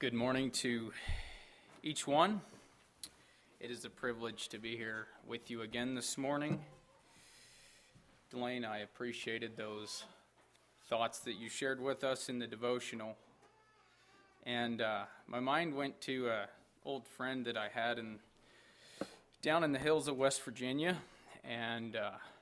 Good morning to each one. It is a privilege to be here with you again this morning. Delane, I appreciated those thoughts that you shared with us in the devotional. And my mind went to an old friend that I had down in the hills of West Virginia. And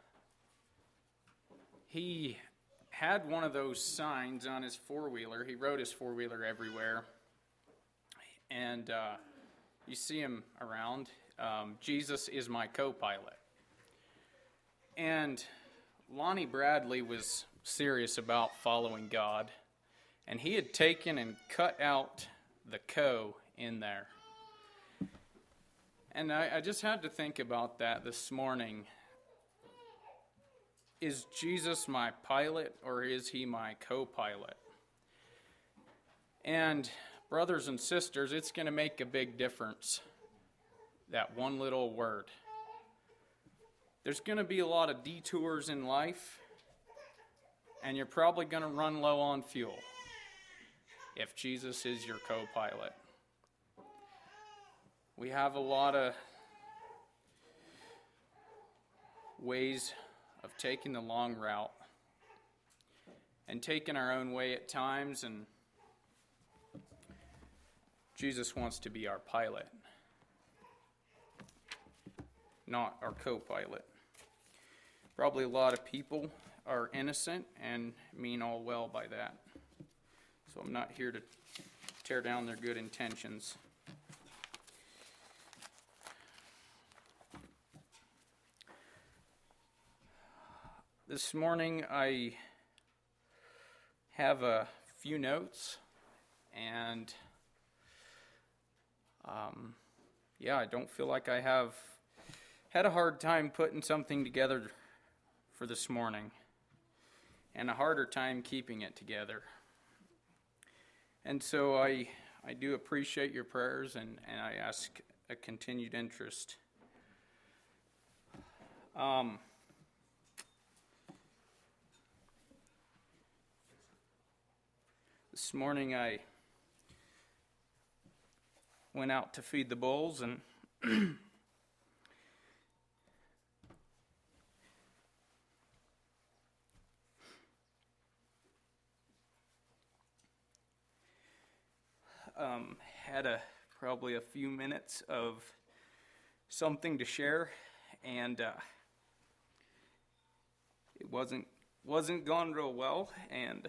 he had one of those signs on his four-wheeler. He rode his four-wheeler everywhere. And you see him around. Jesus is my co-pilot. And Lonnie Bradley was serious about following God. And he had taken and cut out the co in there. And I just had to think about that this morning. Is Jesus my pilot, or is he my co-pilot? And brothers and sisters, it's going to make a big difference, that one little word. There's going to be a lot of detours in life, and you're probably going to run low on fuel if Jesus is your co-pilot. We have a lot of ways of taking the long route and taking our own way at times, and Jesus wants to be our pilot, not our co-pilot. Probably a lot of people are innocent and mean all well by that. So I'm not here to tear down their good intentions. This morning I have a few notes, and I don't feel like I have had a hard time putting something together for this morning, and a harder time keeping it together. And so I do appreciate your prayers, and I ask a continued interest. This morning I went out to feed the bulls, and had probably a few minutes of something to share, and it wasn't gone real well, and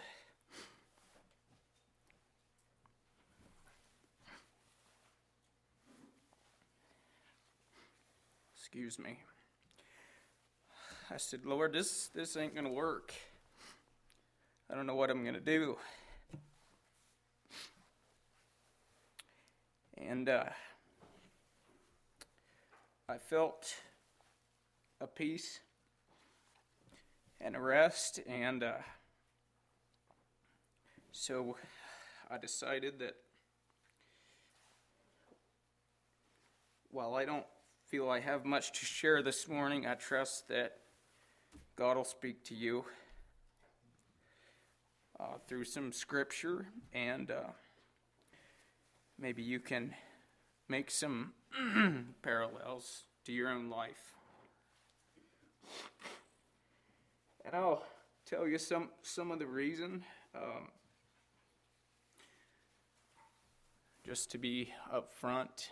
excuse me. I said, Lord, this ain't going to work. I don't know what I'm going to do. And I felt a peace and a rest, and so I decided that while I don't feel I have much to share this morning, I trust that God will speak to you through some scripture, and maybe you can make some parallels to your own life. And I'll tell you some of the reason, just to be upfront.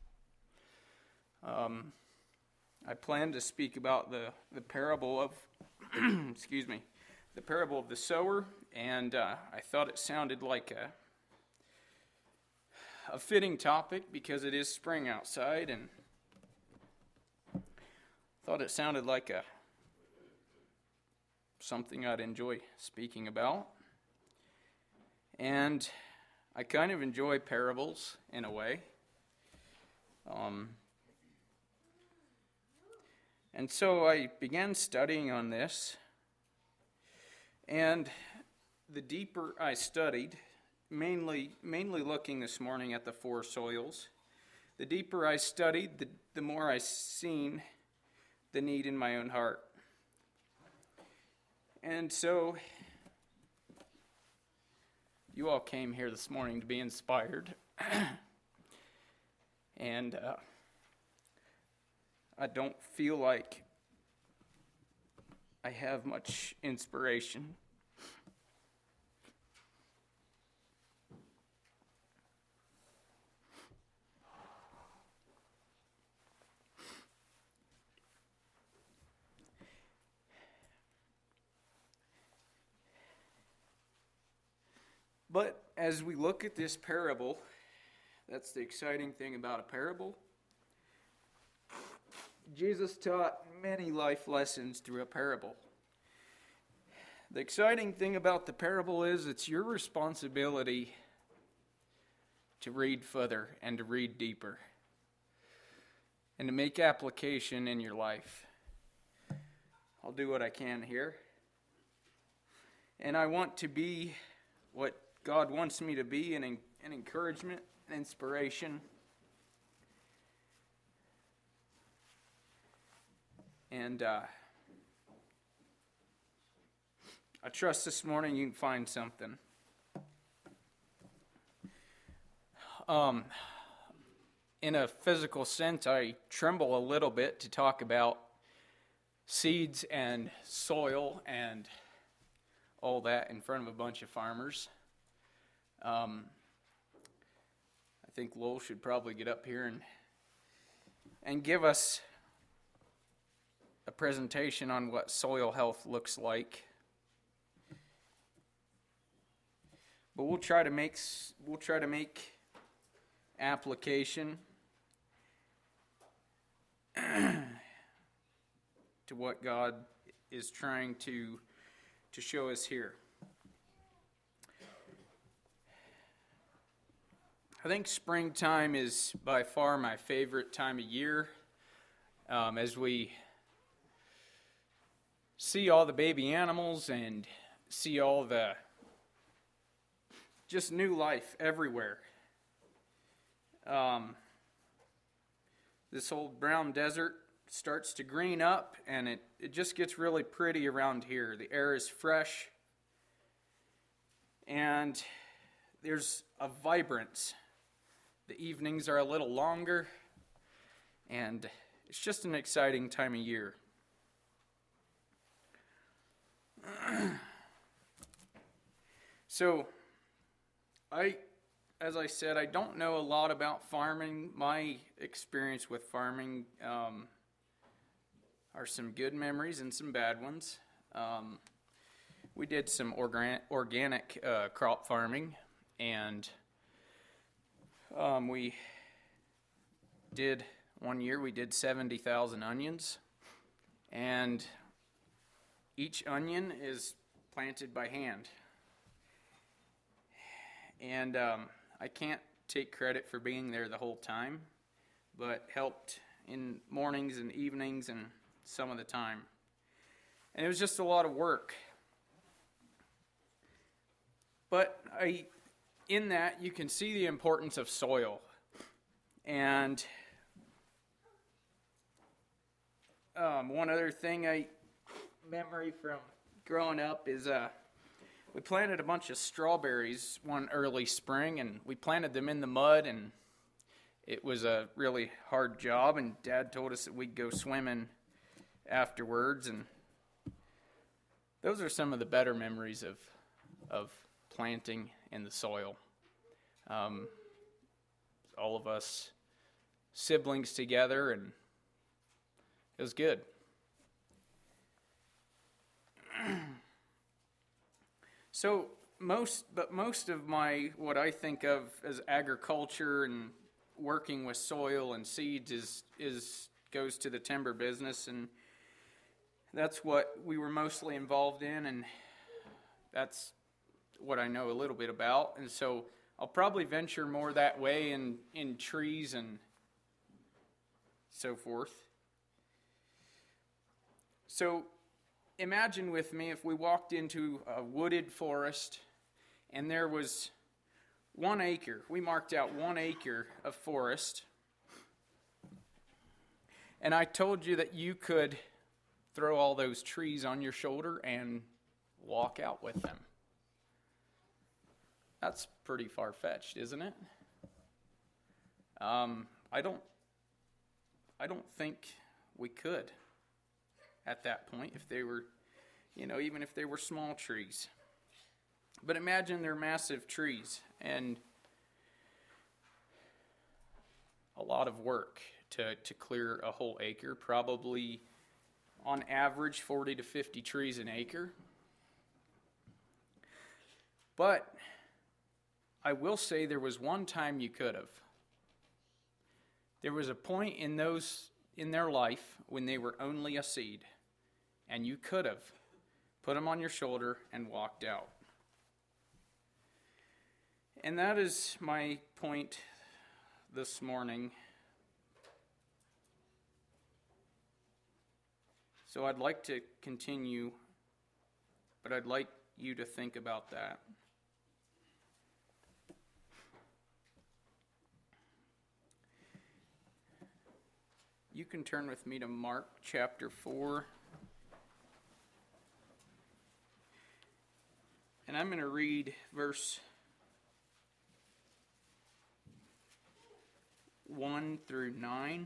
I plan to speak about the parable of, the parable of the sower, and I thought it sounded like a fitting topic because it is spring outside, and thought it sounded like something I'd enjoy speaking about. And I kind of enjoy parables in a way. And so I began studying on this, and the deeper I studied, mainly looking this morning at the four soils, the deeper I studied, the more I seen the need in my own heart. And so you all came here this morning to be inspired. And I don't feel like I have much inspiration. But as we look at this parable, that's the exciting thing about a parable. Jesus taught many life lessons through a parable. The exciting thing about the parable is it's your responsibility to read further and to read deeper and to make application in your life. I'll do what I can here. And I want to be what God wants me to be, an encouragement, an inspiration. And I trust this morning you can find something. In a physical sense, I tremble a little bit to talk about seeds and soil and all that in front of a bunch of farmers. I think Lowell should probably get up here and give us a presentation on what soil health looks like. But we'll try to make application to what God is trying to show us here. I think springtime is by far my favorite time of year. As we see all the baby animals and see all the just new life everywhere. This old brown desert starts to green up, and it just gets really pretty around here. The air is fresh, and there's a vibrance. The evenings are a little longer, and it's just an exciting time of year. So, as I said, I don't know a lot about farming. My experience with farming are some good memories and some bad ones. We did some organic crop farming, and we did, one year we did 70,000 onions, and each onion is planted by hand. And I can't take credit for being there the whole time, but helped in mornings and evenings and some of the time. And it was just a lot of work. But in that, you can see the importance of soil. And one other thing memory from growing up is we planted a bunch of strawberries one early spring, and we planted them in the mud, and it was a really hard job, and Dad told us that we'd go swimming afterwards, and those are some of the better memories of planting in the soil. All of us siblings together, and it was good. So most of my, what I think of as agriculture and working with soil and seeds goes to the timber business, and that's what we were mostly involved in, and that's what I know a little bit about. And so I'll probably venture more that way in trees and so forth. So imagine with me if we walked into a wooded forest and there was 1 acre. We marked out 1 acre of forest. And I told you that you could throw all those trees on your shoulder and walk out with them. That's pretty far-fetched, isn't it? I don't think we could at that point if they were, even if they were small trees. But imagine they're massive trees and a lot of work to clear a whole acre, probably on average 40 to 50 trees an acre. But I will say there was one time you could have. There was a point in their life when they were only a seed, and you could have put them on your shoulder and walked out. And that is my point this morning. So I'd like to continue, but I'd like you to think about that. You can turn with me to Mark chapter 4. And I'm going to read verse 1 through 9.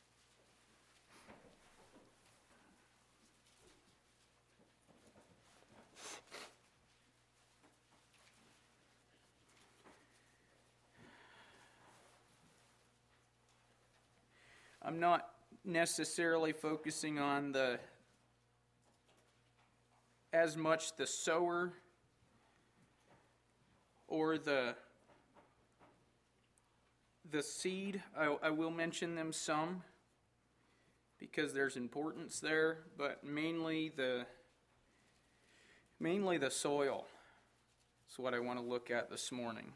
I'm not necessarily focusing on as much the sower or the seed. I will mention them some because there's importance there, but mainly the soil is what I want to look at this morning.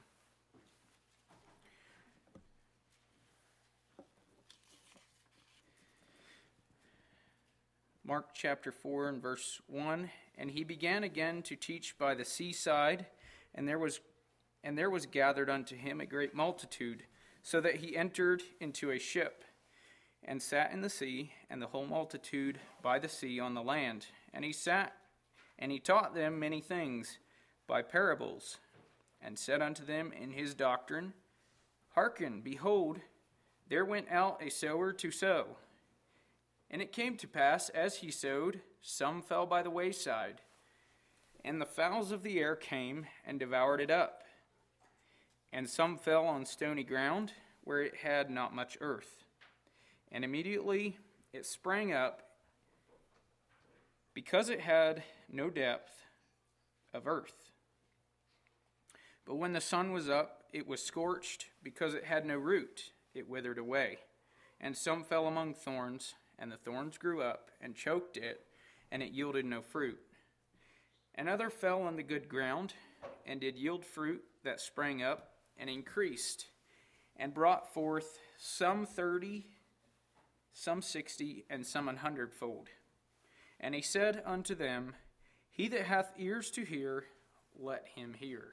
Mark chapter 4 and verse 1, and he began again to teach by the seaside, and there was gathered unto him a great multitude, so that he entered into a ship, and sat in the sea, and the whole multitude by the sea on the land. And he sat, and he taught them many things by parables, and said unto them in his doctrine, Hearken, behold, there went out a sower to sow. And it came to pass, as he sowed, some fell by the wayside, and the fowls of the air came and devoured it up. And some fell on stony ground, where it had not much earth. And immediately it sprang up, because it had no depth of earth. But when the sun was up, it was scorched, because it had no root. It withered away. And some fell among thorns, and the thorns grew up and choked it, and it yielded no fruit. And other fell on the good ground, and did yield fruit that sprang up and increased, and brought forth some 30, some 60, and some 100-fold. And he said unto them, He that hath ears to hear, let him hear.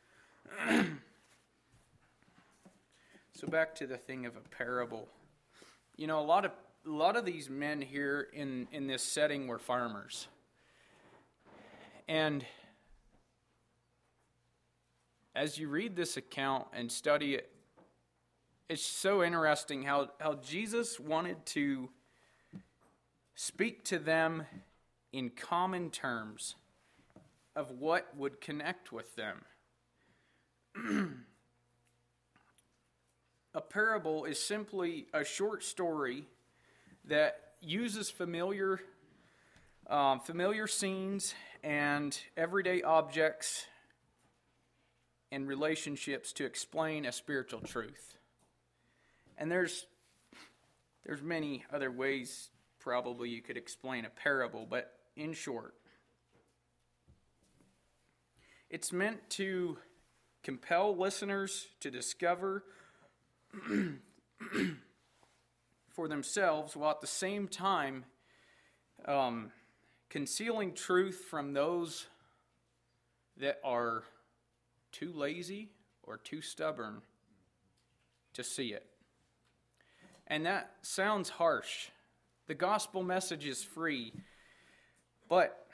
So back to the thing of a parable. A lot of these men here in this setting were farmers. And as you read this account and study it, it's so interesting how Jesus wanted to speak to them in common terms of what would connect with them. A parable is simply a short story that uses familiar scenes and everyday objects and relationships to explain a spiritual truth. And there's many other ways probably you could explain a parable, but in short, it's meant to compel listeners to discover for themselves, while at the same time concealing truth from those that are too lazy or too stubborn to see it. And that sounds harsh. The gospel message is free, but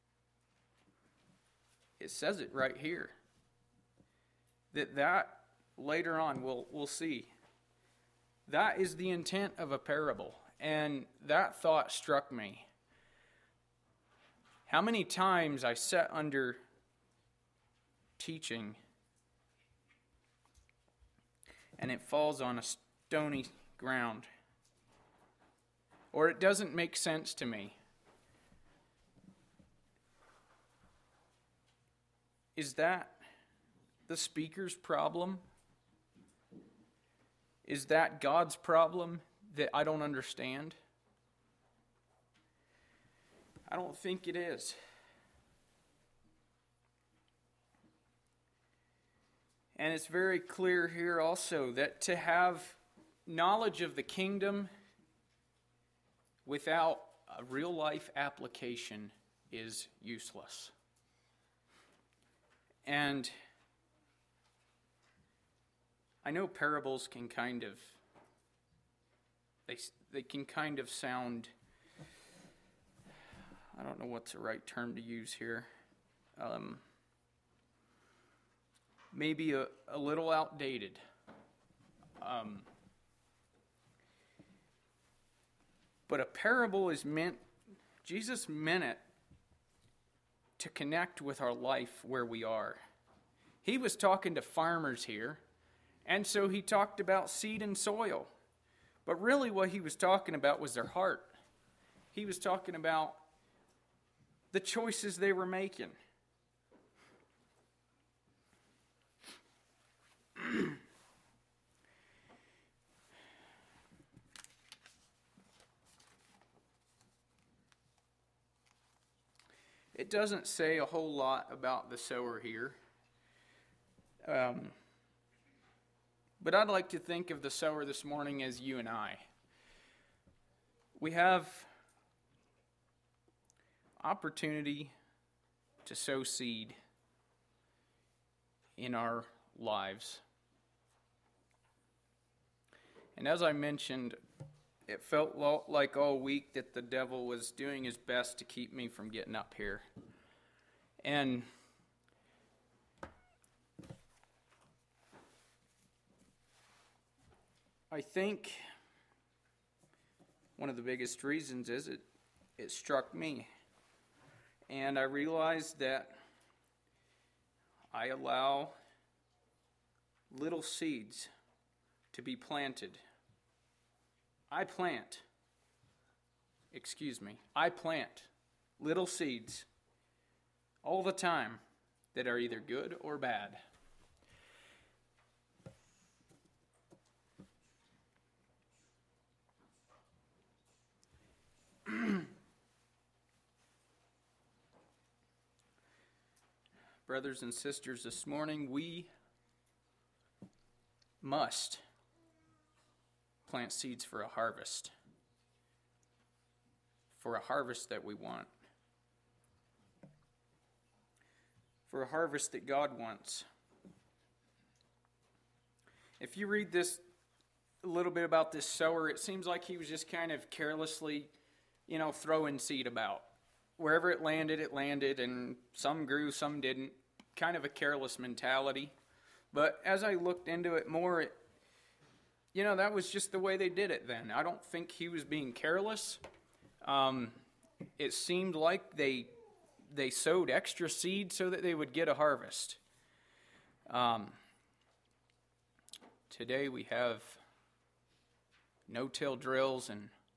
it says it right here, that later on we'll see. That is the intent of a parable. And that thought struck me. How many times I sat under teaching and it falls on a stony ground, or it doesn't make sense to me. Is that the speaker's problem? Is that God's problem that I don't understand? I don't think it is. And it's very clear here also that to have knowledge of the kingdom without a real life application is useless. And I know parables can kind of, they can kind of sound, I don't know what's the right term to use here, maybe a little outdated. But a parable is meant, Jesus meant it to connect with our life where we are. He was talking to farmers here, and so he talked about seed and soil. But really what he was talking about was their heart. He was talking about the choices they were making. It doesn't say a whole lot about the sower here. But I'd like to think of the sower this morning as you and I. We have opportunity to sow seed in our lives. And as I mentioned, it felt like all week that the devil was doing his best to keep me from getting up here. And I think one of the biggest reasons is it struck me. And I realized that I allow little seeds to be planted. I plant little seeds all the time that are either good or bad. Brothers and sisters, this morning we must plant seeds for a harvest that we want, for a harvest that God wants. If you read this a little bit about this sower, it seems like he was just kind of carelessly, throwing seed about. Wherever it landed, and some grew, some didn't. Kind of a careless mentality. But as I looked into it more, that was just the way they did it then. I don't think he was being careless. It seemed like they sowed extra seed so that they would get a harvest. Today we have no-till drills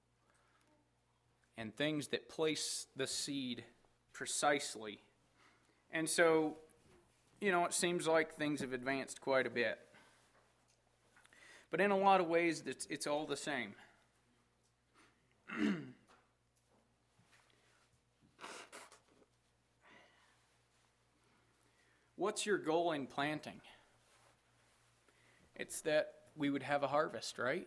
and things that place the seed precisely. And so, it seems like things have advanced quite a bit. But in a lot of ways, it's all the same. What's your goal in planting? It's that we would have a harvest, right?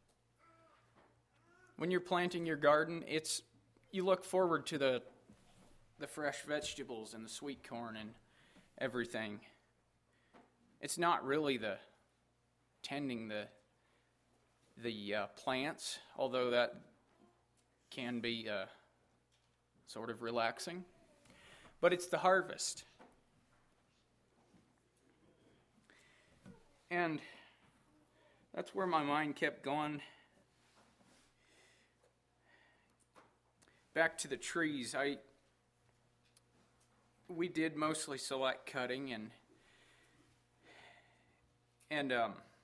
When you're planting your garden, you look forward to the fresh vegetables and the sweet corn and everything. It's not really the tending the plants, although that can be sort of relaxing. But it's the harvest. And that's where my mind kept going. Back to the trees. We did mostly select cutting, and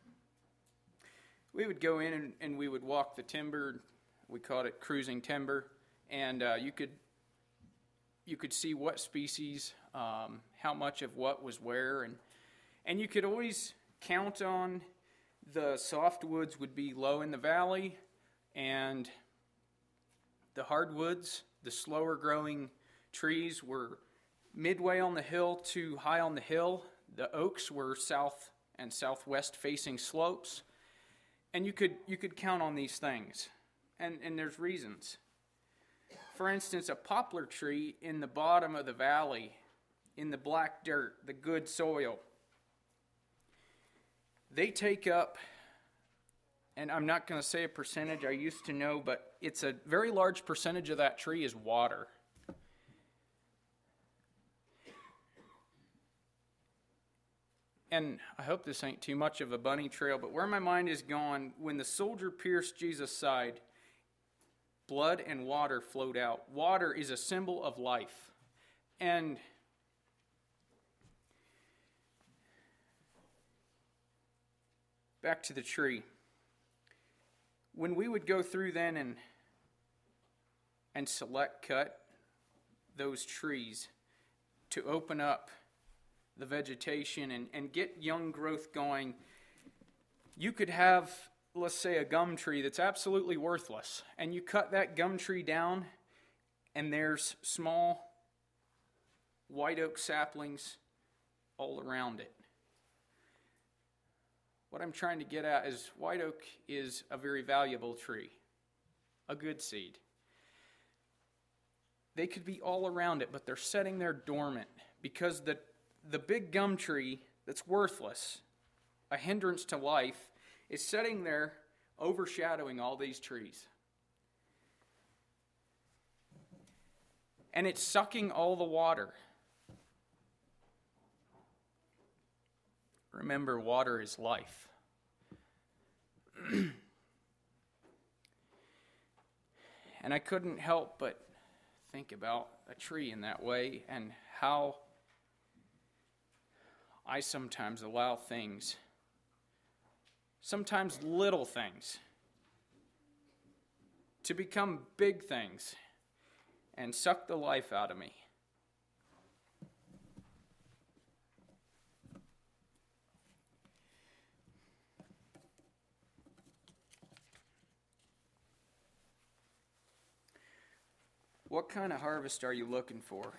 we would go in and we would walk the timber. We called it cruising timber, and you could see what species, how much of what was where, and you could always count on the softwoods would be low in the valley, and the hardwoods, the slower growing trees, were midway on the hill to high on the hill. The oaks were south and southwest facing slopes, and you could count on these things, and there's reasons. For instance, a poplar tree in the bottom of the valley, in the black dirt, the good soil, they take up, and I'm not going to say a percentage, I used to know, but it's a very large percentage of that tree is water. And I hope this ain't too much of a bunny trail, but where my mind is going, when the soldier pierced Jesus' side, blood and water flowed out. Water is a symbol of life. And back to the tree. When we would go through then and select cut those trees to open up the vegetation and get young growth going, you could have, let's say, a gum tree that's absolutely worthless, and you cut that gum tree down, and there's small white oak saplings all around it. What I'm trying to get at is white oak is a very valuable tree, a good seed. They could be all around it, but they're sitting there dormant because the big gum tree that's worthless, a hindrance to life, is sitting there overshadowing all these trees. And it's sucking all the water. Remember, water is life. And I couldn't help but think about a tree in that way and how I sometimes allow things, sometimes little things, to become big things and suck the life out of me. What kind of harvest are you looking for?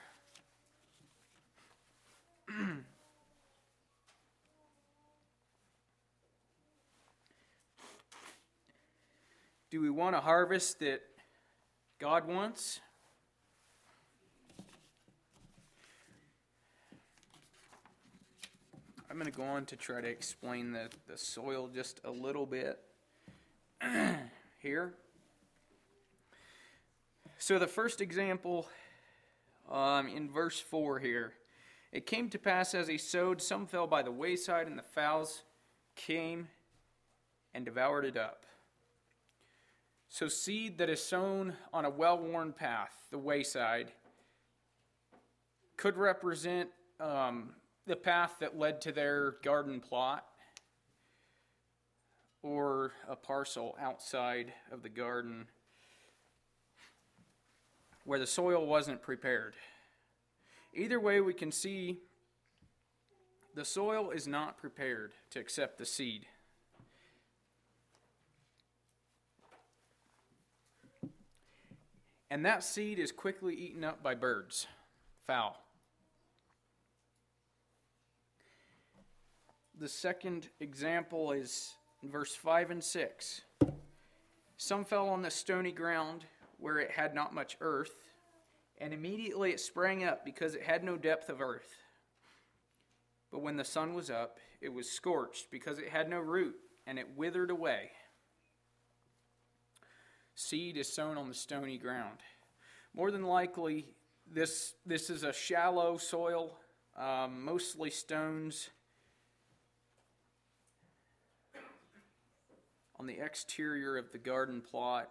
Do we want a harvest that God wants? I'm going to go on to try to explain the soil just a little bit here. So the first example in verse 4 here. It came to pass as he sowed, some fell by the wayside, and the fowls came and devoured it up. So seed that is sown on a well-worn path, the wayside, could represent the path that led to their garden plot or a parcel outside of the garden where the soil wasn't prepared. Either way, we can see the soil is not prepared to accept the seed. And that seed is quickly eaten up by birds, fowl. The second example is in verse 5 and 6. Some fell on the stony ground where it had not much earth, and immediately it sprang up because it had no depth of earth. But when the sun was up, it was scorched because it had no root, and it withered away. Seed is sown on the stony ground. More than likely, this is a shallow soil, mostly stones. on the exterior of the garden plot,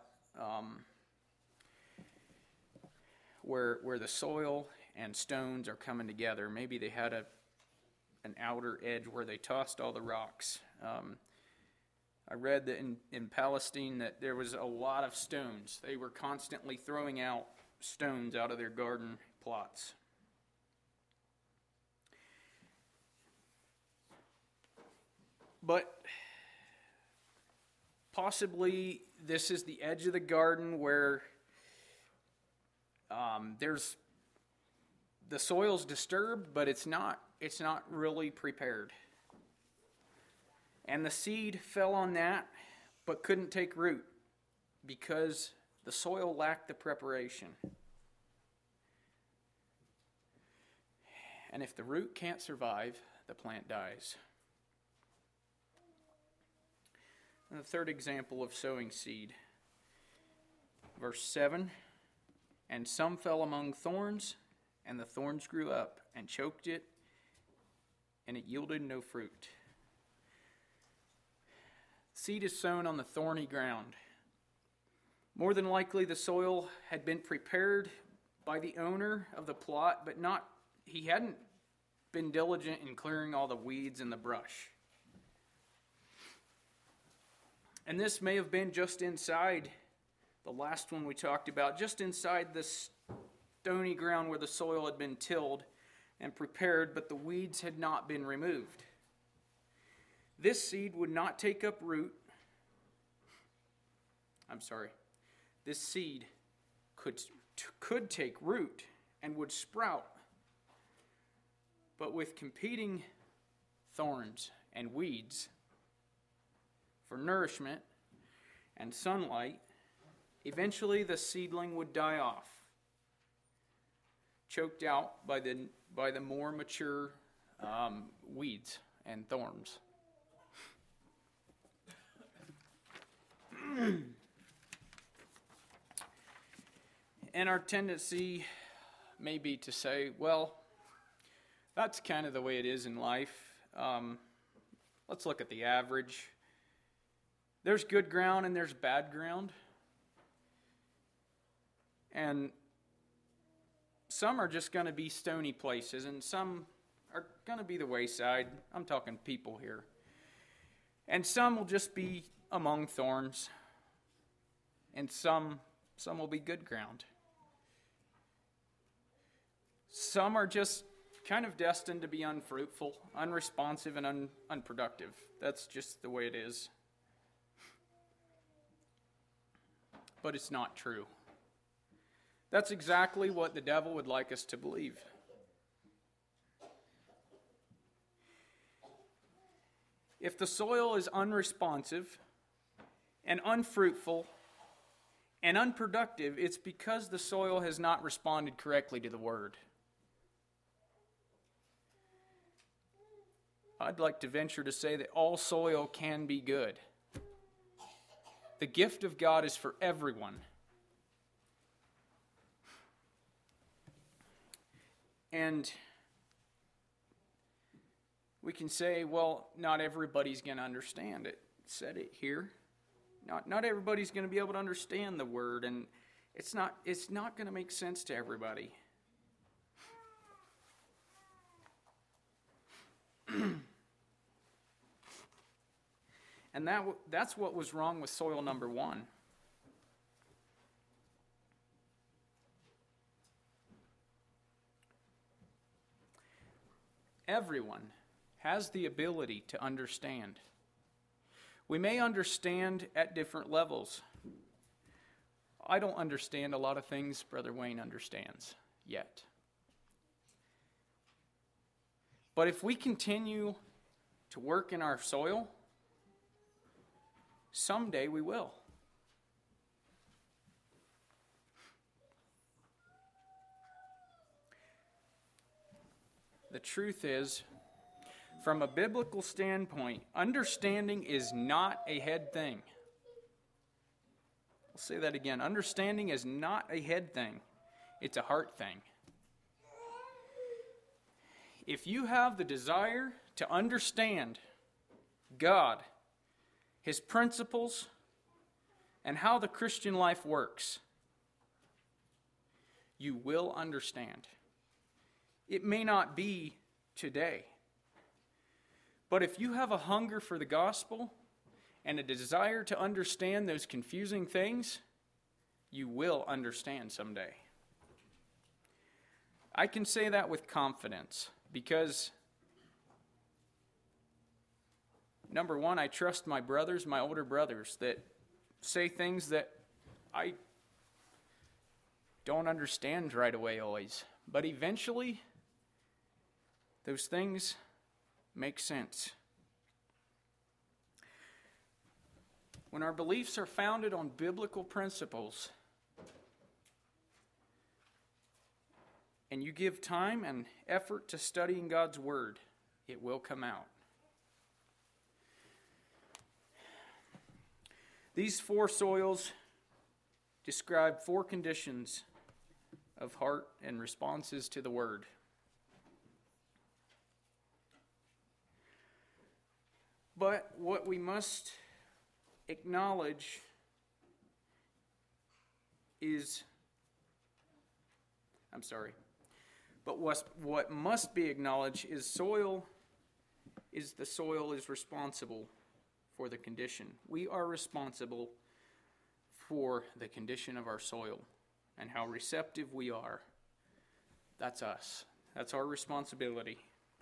where the soil and stones are coming together. Maybe they had an outer edge where they tossed all the rocks. I read that in Palestine that there was a lot of stones. They were constantly throwing out stones out of their garden plots. But possibly this is the edge of the garden where the soil's disturbed, but it's not really prepared. And the seed fell on that, but couldn't take root because the soil lacked the preparation. And if the root can't survive, the plant dies. And the third example of sowing seed. Verse 7, and some fell among thorns, and the thorns grew up and choked it, and it yielded no fruit. Seed is sown on the thorny ground. More than likely, the soil had been prepared by the owner of the plot, but he hadn't been diligent in clearing all the weeds and the brush. And this may have been just inside the last one we talked about, just inside the stony ground where the soil had been tilled and prepared, but the weeds had not been removed. This seed would not take up root. This seed could take root and would sprout. But with competing thorns and weeds for nourishment and sunlight, eventually the seedling would die off, choked out by the more mature weeds and thorns. And our tendency may be to say, well, that's kind of the way it is in life. Let's look at the average. There's good ground and there's bad ground. And some are just going to be stony places, and some are going to be the wayside. I'm talking people here. And some will just be among thorns, and some will be good ground. Some are just kind of destined to be unfruitful, unresponsive, and unproductive. That's just the way it is. But it's not true. That's exactly what the devil would like us to believe. If the soil is unresponsive and unfruitful and unproductive, it's because the soil has not responded correctly to the word. I'd like to venture to say that all soil can be good. The gift of God is for everyone. And we can say, well, not everybody's going to understand it. It said it here. Not everybody's going to be able to understand the word, and it's not going to make sense to everybody. And that's what was wrong with soil number 1. Everyone has the ability to understand. We may understand at different levels. I don't understand a lot of things Brother Wayne understands yet. But if we continue to work in our soil, someday we will. The truth is, from a biblical standpoint, understanding is not a head thing. I'll say that again. Understanding is not a head thing. It's a heart thing. If you have the desire to understand God, his principles, and how the Christian life works, you will understand. It may not be today, but if you have a hunger for the gospel and a desire to understand those confusing things, you will understand someday. I can say that with confidence because, number one, I trust my brothers, my older brothers, that say things that I don't understand right away always. But eventually, those things make sense. When our beliefs are founded on biblical principles, and you give time and effort to studying God's Word, it will come out. These 4 soils describe 4 conditions of heart and responses to the Word. But what we must acknowledge is, but what must be acknowledged is the soil is responsible for the condition. We are responsible for the condition of our soil and how receptive we are. That's us. That's our responsibility.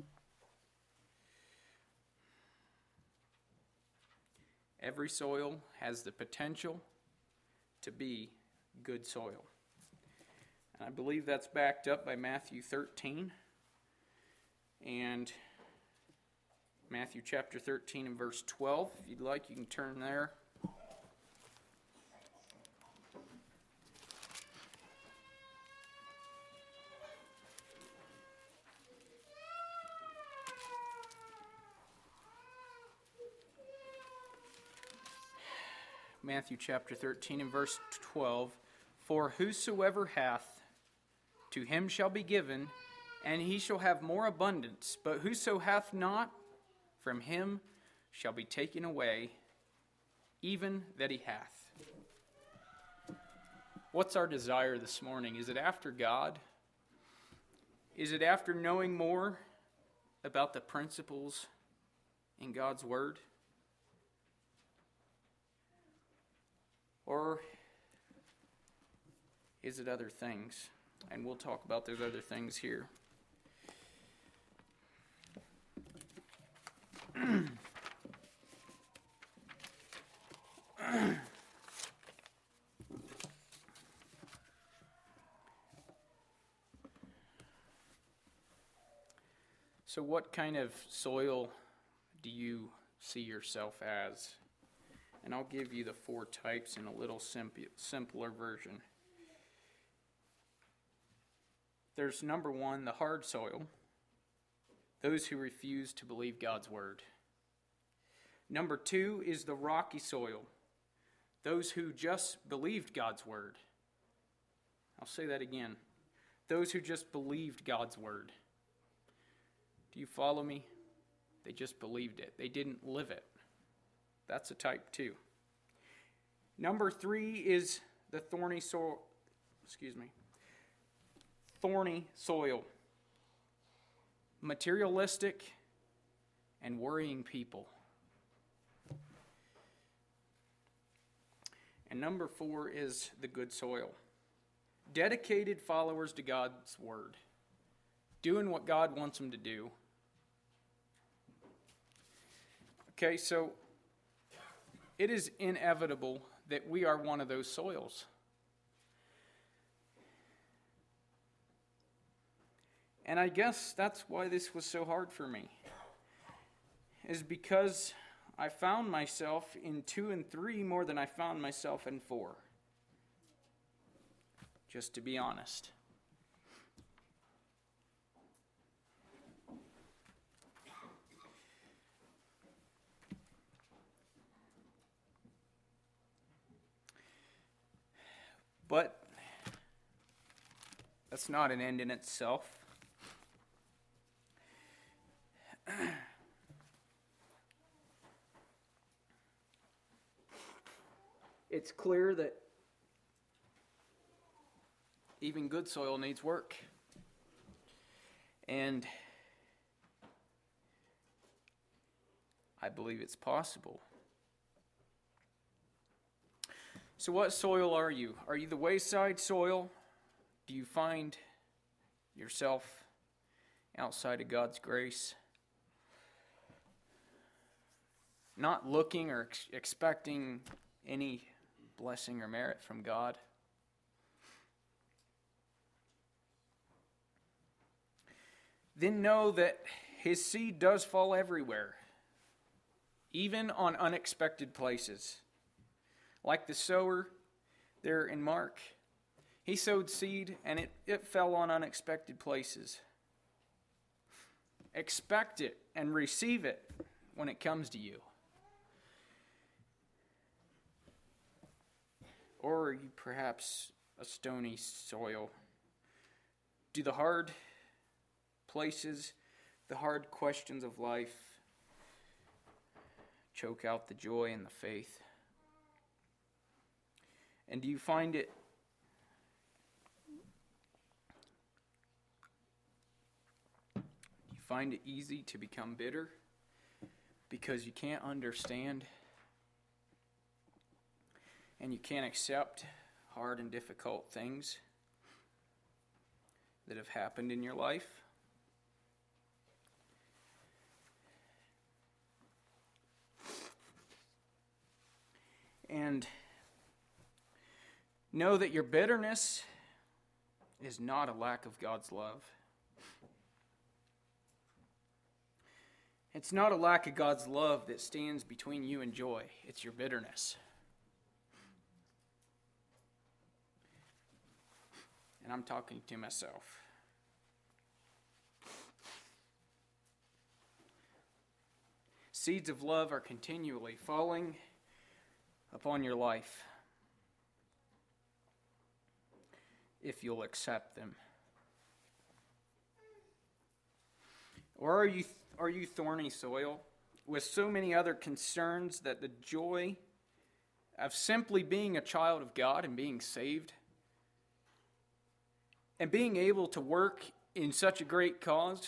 Every soil has the potential to be good soil. And I believe that's backed up by Matthew 13 and Matthew chapter 13 and verse 12. If you'd like, you can turn there. Matthew chapter 13 and verse 12. For whosoever hath, to him shall be given, and he shall have more abundance. But whoso hath not, from him shall be taken away, even that he hath. What's our desire this morning? Is it after God? Is it after knowing more about the principles in God's Word? Or is it other things? And we'll talk about those other things here. So what kind of soil do you see yourself as? And I'll give you the 4 types in a little simpler version. There's number 1, the hard soil. Those who refuse to believe God's Word. Number 2 is the rocky soil. Those who just believed God's Word. I'll say that again. Those who just believed God's Word. Do you follow me? They just believed it. They didn't live it. That's a type 2. Number 3 is the thorny soil. Thorny soil. Materialistic and worrying people. And number 4 is the good soil. Dedicated followers to God's Word. Doing what God wants them to do. Okay, so it is inevitable that we are one of those soils. And I guess that's why this was so hard for me. Is because I found myself in 2 and 3 more than I found myself in 4. Just to be honest. But that's not an end in itself. it's clear that even good soil needs work. And I believe it's possible. So what soil are you? Are you the wayside soil? Do you find yourself outside of God's grace? Not looking or expecting any blessing or merit from God? Then know that His seed does fall everywhere, even on unexpected places. Like the sower there in Mark, he sowed seed and it fell on unexpected places. Expect it and receive it when it comes to you. Or are you perhaps a stony soil? Do the hard places, the hard questions of life, choke out the joy and the faith? And do you find it easy to become bitter because you can't understand and you can't accept hard and difficult things that have happened in your life? And know that your bitterness is not a lack of God's love. It's not a lack of God's love that stands between you and joy. It's your bitterness. And I'm talking to myself. Seeds of love are continually falling upon your life if you'll accept them. Or are you thorny soil with so many other concerns that the joy of simply being a child of God and being saved and being able to work in such a great cause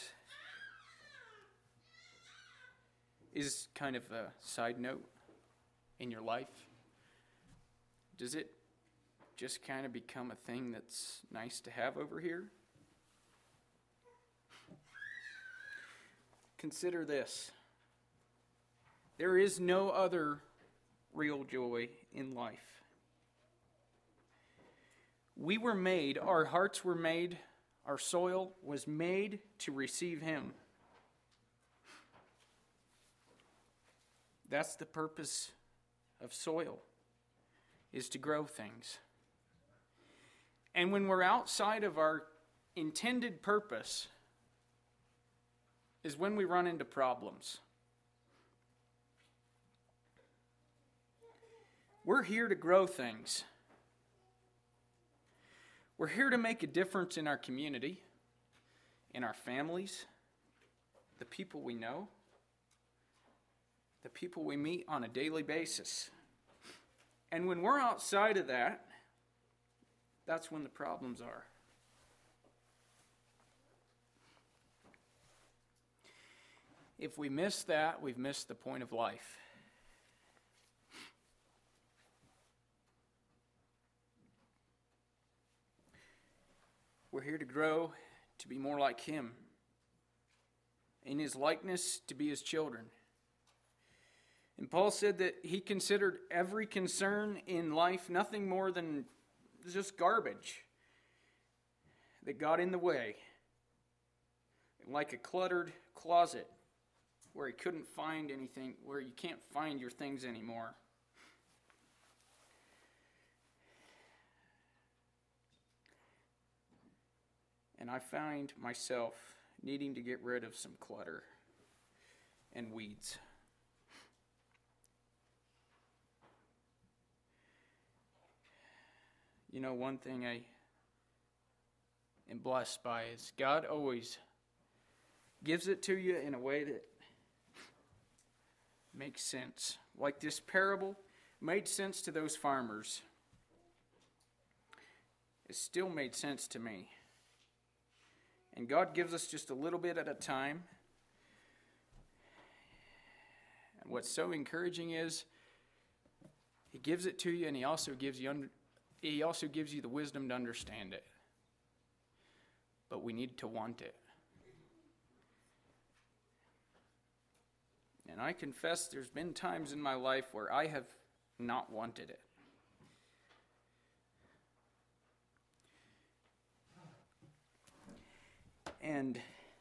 is kind of a side note in your life? Does it just kind of become a thing that's nice to have over here? Consider this. There is no other real joy in life. We were made, our hearts were made, our soil was made to receive Him. That's the purpose of soil, is to grow things. And when we're outside of our intended purpose is when we run into problems. We're here to grow things. We're here to make a difference in our community, in our families, the people we know, the people we meet on a daily basis. And when we're outside of that, that's when the problems are. If we miss that, we've missed the point of life. We're here to grow, to be more like Him. In His likeness, to be His children. And Paul said that he considered every concern in life nothing more than just garbage that got in the way. Like a cluttered closet where he couldn't find anything, where you can't find your things anymore. And I find myself needing to get rid of some clutter and weeds. You know, one thing I am blessed by is God always gives it to you in a way that makes sense. Like this parable made sense to those farmers, it still made sense to me. And God gives us just a little bit at a time. And what's so encouraging is He gives it to you, and He also gives you the wisdom to understand it. But we need to want it. And I confess there's been times in my life where I have not wanted it. And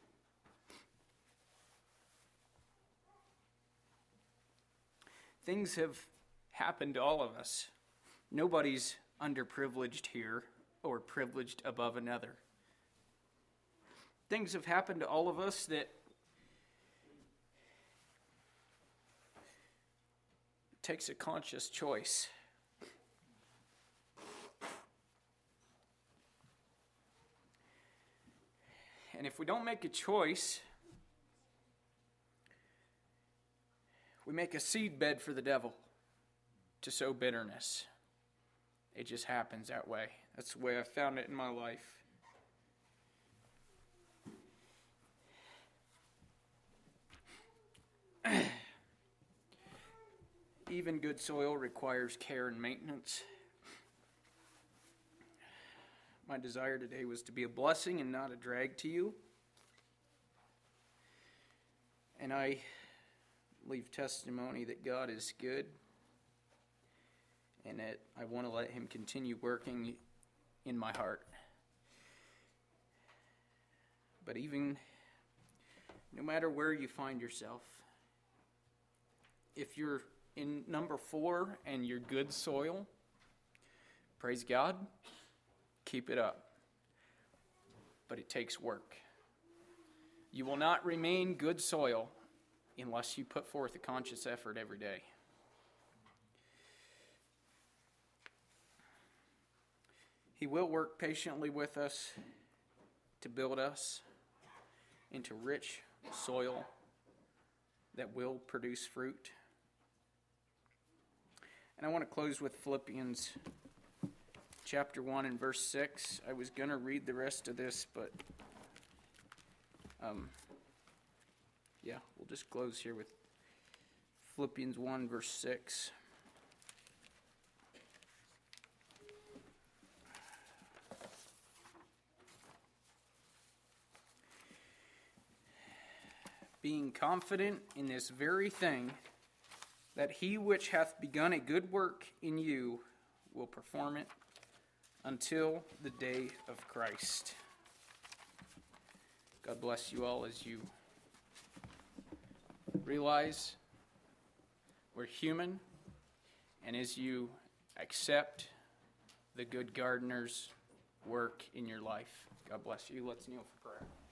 things have happened to all of us. Nobody's underprivileged here or privileged above another. Things have happened to all of us that takes a conscious choice. And if we don't make a choice, we make a seed bed for the devil to sow bitterness. It just happens that way. That's the way I found it in my life. Even good soil requires care and maintenance. My desire today was to be a blessing and not a drag to you. And I leave testimony that God is good and that I want to let Him continue working in my heart. But even no matter where you find yourself, if you're in number 4 and you're good soil, praise God. Keep it up. But it takes work. You will not remain good soil unless you put forth a conscious effort every day. He will work patiently with us to build us into rich soil that will produce fruit. And I want to close with Philippians chapter 1 and verse 6. I was going to read the rest of this, but we'll just close here with Philippians 1 verse 6. Being confident in this very thing, that He which hath begun a good work in you will perform it until the day of Christ. God bless you all as you realize we're human, and as you accept the good gardener's work in your life. God bless you. Let's kneel for prayer.